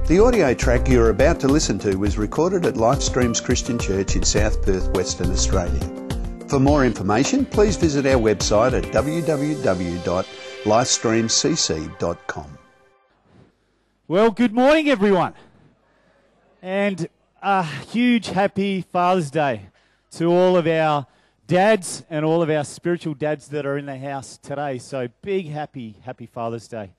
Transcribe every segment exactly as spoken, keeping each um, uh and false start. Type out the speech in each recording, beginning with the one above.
The audio track you're about to listen to was recorded at Lifestreams Christian Church in South Perth, Western Australia. For more information, please visit our website at w w w dot lifestream c c dot com. Well, good morning, everyone. And a huge happy Father's Day to all of our dads and all of our spiritual dads that are in the house today. So big happy, happy Father's Day.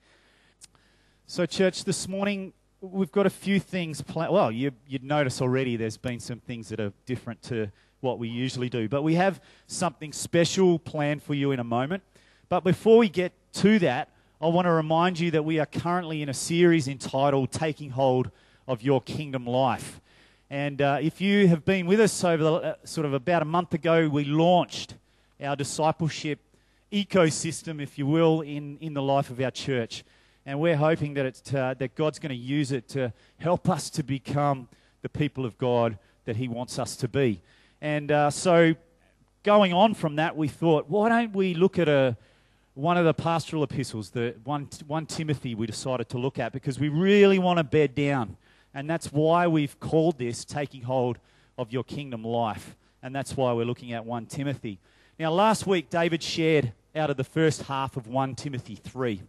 So church, this morning we've got a few things planned. Well, you, you'd notice already there's been some things that are different to what we usually do. But we have something special planned for you in a moment. But before we get to that, I want to remind you that we are currently in a series entitled Taking Hold of Your Kingdom Life. And uh, if you have been with us over the, uh, sort of about a month ago, we launched our discipleship ecosystem, if you will, in, in the life of our church. And we're hoping that it's uh, that God's going to use it to help us to become the people of God that He wants us to be. And uh, so going on from that, we thought, why don't we look at a one of the pastoral epistles, the one, one Timothy we decided to look at, because we really want to bed down. And that's why we've called this Taking Hold of Your Kingdom Life. And that's why we're looking at First Timothy. Now, last week, David shared out of the first half of First Timothy three.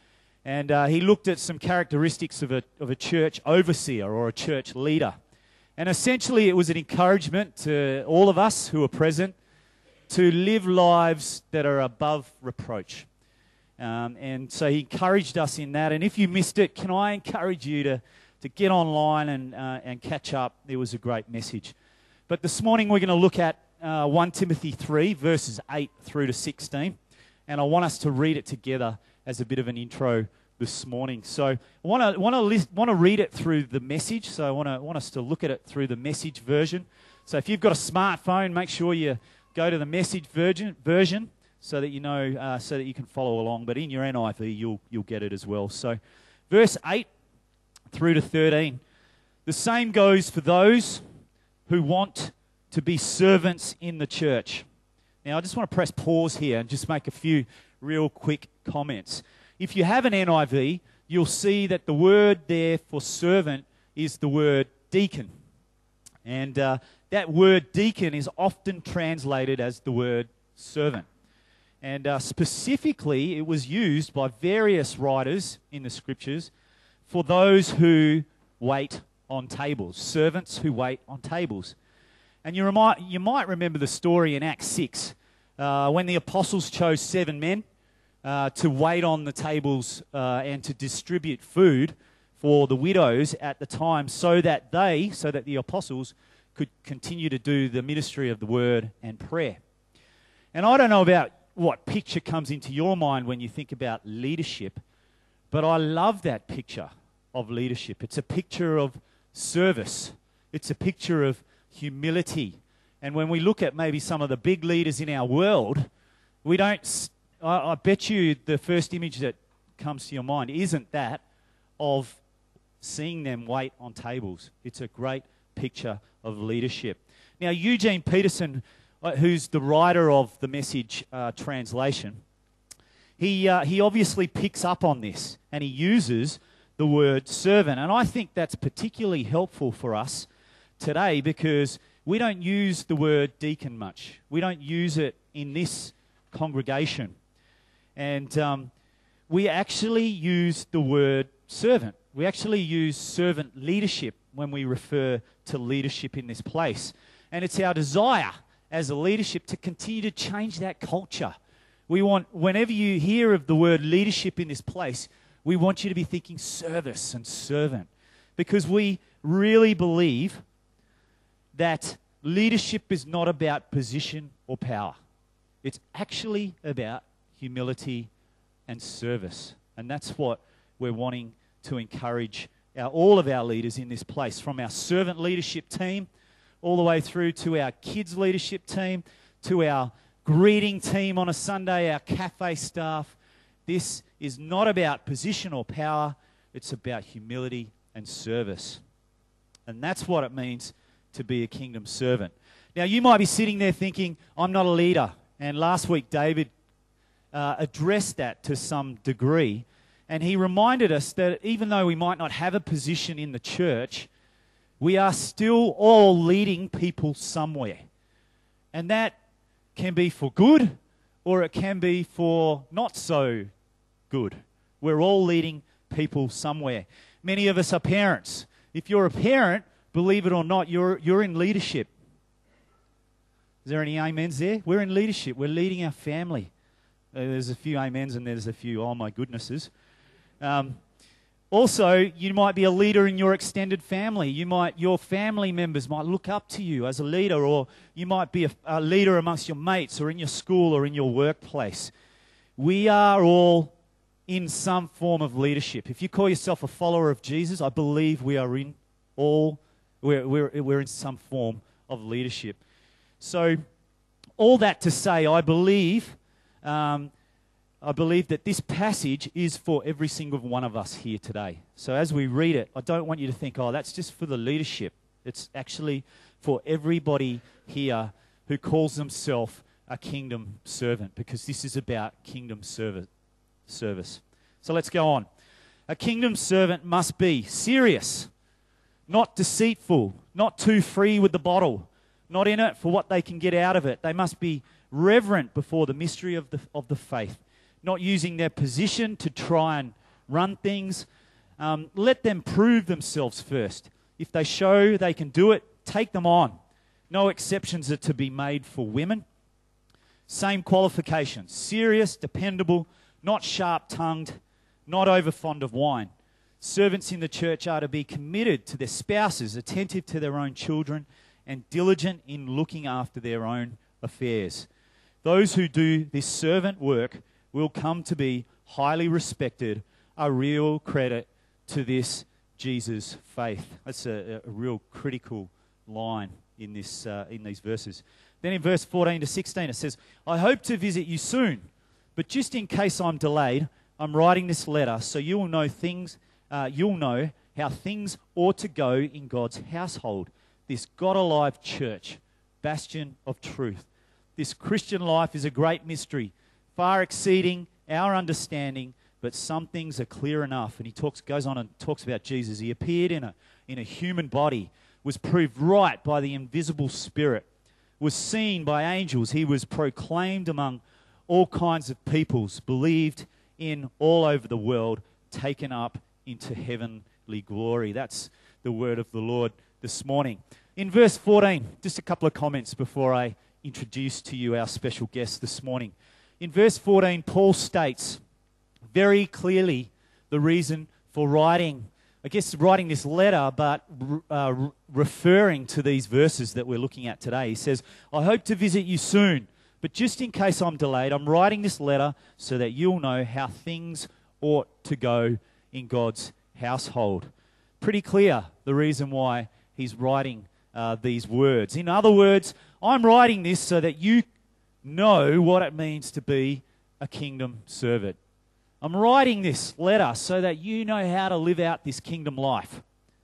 And uh, he looked at some characteristics of a, of a church overseer or a church leader. And essentially it was an encouragement to all of us who are present to live lives that are above reproach. Um, and so he encouraged us in that. And if you missed it, can I encourage you to, to get online and, uh, and catch up? It was a great message. But this morning we're going to look at uh, First Timothy three, verses eight through to sixteen. And I want us to read it together as a bit of an intro this morning. So I want to want to list, want to read it through the message. So I want to want us to look at it through the message version. So if you've got a smartphone, make sure you go to the message version version so that you know uh, so that you can follow along. But in your N I V, you'll you'll get it as well. So verse eight through to thirteen. The same goes for those who want to be servants in the church. Now I just want to press pause here and just make a few real quick comments. If you have an N I V, you'll see that the word there for servant is the word deacon. And uh, that word deacon is often translated as the word servant. And uh, specifically, it was used by various writers in the scriptures for those who wait on tables, servants who wait on tables. And you, remi- you might remember the story in Acts six, uh, when the apostles chose seven men Uh, to wait on the tables uh, and to distribute food for the widows at the time, so that they, so that the apostles could continue to do the ministry of the word and prayer. And I don't know about what picture comes into your mind when you think about leadership, but I love that picture of leadership. It's a picture of service. It's a picture of humility. And when we look at maybe some of the big leaders in our world, we don't st- I, I bet you the first image that comes to your mind isn't that of seeing them wait on tables. It's a great picture of leadership. Now, Eugene Peterson, uh, who's the writer of the Message uh, translation, he uh, he obviously picks up on this and he uses the word servant. And I think that's particularly helpful for us today because we don't use the word deacon much. We don't use it in this congregation. And um, we actually use the word servant. We actually use servant leadership when we refer to leadership in this place. And it's our desire as a leadership to continue to change that culture. We want, whenever you hear of the word leadership in this place, we want you to be thinking service and servant. Because we really believe that leadership is not about position or power. It's actually about humility and service. And that's what we're wanting to encourage our, all of our leaders in this place, from our servant leadership team all the way through to our kids leadership team, to our greeting team on a Sunday, our cafe staff. This is not about position or power. It's about humility and service. And that's what it means to be a kingdom servant. Now, you might be sitting there thinking, I'm not a leader. And last week, David uh, addressed that to some degree. And he reminded us that even though we might not have a position in the church, we are still all leading people somewhere. And that can be for good, or it can be for not so good. We're all leading people somewhere. Many of us are parents. If you're a parent, believe it or not, you're, you're in leadership. Is there any amens there? We're in leadership. We're leading our family. Uh, there's a few amens and there's a few, oh my goodnesses. Um, also, you might be a leader in your extended family. You might, your family members might look up to you as a leader, or you might be a, a leader amongst your mates, or in your school, or in your workplace. We are all in some form of leadership. If you call yourself a follower of Jesus, I believe we are in all, we're, we're, we're in some form of leadership. So, all that to say, I believe, um, I believe that this passage is for every single one of us here today. So as we read it, I don't want you to think, oh, that's just for the leadership. It's actually for everybody here who calls themselves a kingdom servant, because this is about kingdom service. service. So let's go on. A kingdom servant must be serious, not deceitful, not too free with the bottle, not in it for what they can get out of it. They must be reverent before the mystery of the, of the faith, not using their position to try and run things. Um, let them prove themselves first. If they show they can do it, take them on. No exceptions are to be made for women. Same qualifications: serious, dependable, not sharp-tongued, not over-fond of wine. Servants in the church are to be committed to their spouses, attentive to their own children, and diligent in looking after their own affairs. Those who do this servant work will come to be highly respected, a real credit to this Jesus faith. That's a, a real critical line in this uh, in these verses. Then in verse fourteen to sixteen it says, I hope to visit you soon, but just in case I'm delayed, I'm writing this letter so you will know things, uh, you'll know how things ought to go in God's household, this God-alive church, bastion of truth. This Christian life is a great mystery, far exceeding our understanding, but some things are clear enough. And he talks, goes on and talks about Jesus. He appeared in a, in a human body, was proved right by the invisible Spirit, was seen by angels. He was proclaimed among all kinds of peoples, believed in all over the world, taken up into heavenly glory. That's the word of the Lord this morning. In verse fourteen, just a couple of comments before I introduce to you our special guest this morning. In verse fourteen, Paul states very clearly the reason for writing, I guess writing this letter, but uh, referring to these verses that we're looking at today. He says, I hope to visit you soon, but just in case I'm delayed, I'm writing this letter so that you'll know how things ought to go in God's household. Pretty clear the reason why he's writing uh, these words. In other words, I'm writing this so that you know what it means to be a kingdom servant. I'm writing this letter so that you know how to live out this kingdom life.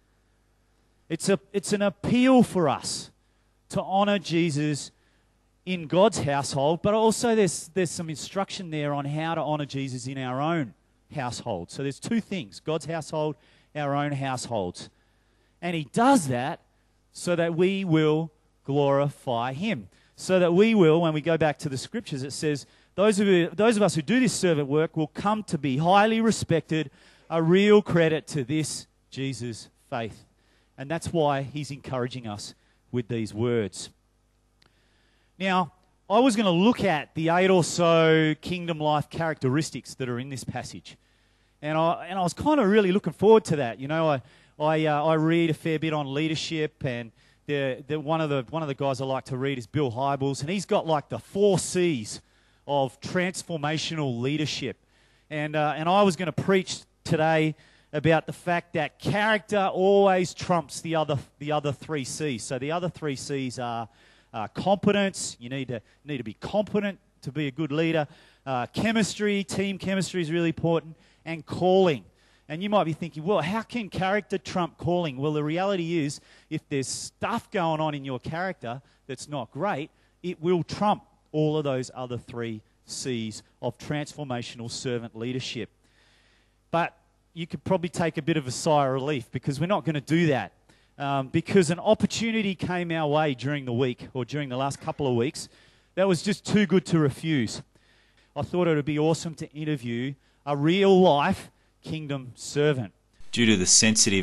It's a it's an appeal for us to honor Jesus in God's household, but also there's there's some instruction there on how to honor Jesus in our own household. So there's two things: God's household, our own households. And he does that so that we will glorify him. So that we will, when we go back to the scriptures, it says, those of, you, those of us who do this servant work will come to be highly respected, a real credit to this Jesus faith. And that's why he's encouraging us with these words. Now, I was going to look at the eight or so kingdom life characteristics that are in this passage. And I, and I was kind of really looking forward to that. You know, I, I, uh, I read a fair bit on leadership, and the, the, one, of the, one of the guys I like to read is Bill Hybels, and he's got like the four C's of transformational leadership. And, uh, and I was going to preach today about the fact that character always trumps the other, the other three C's. So the other three C's are uh, competence. You need to, need to be competent to be a good leader. Uh, chemistry, team chemistry is really important. And calling. And you might be thinking, well, how can character trump calling? Well, the reality is, if there's stuff going on in your character that's not great, it will trump all of those other three C's of transformational servant leadership. but you could probably take a bit of a sigh of relief because we're not going to do that. Um, because an opportunity came our way during the week or during the last couple of weeks that was just too good to refuse. I thought it would be awesome to interview a real-life kingdom servant. Due to the sensitive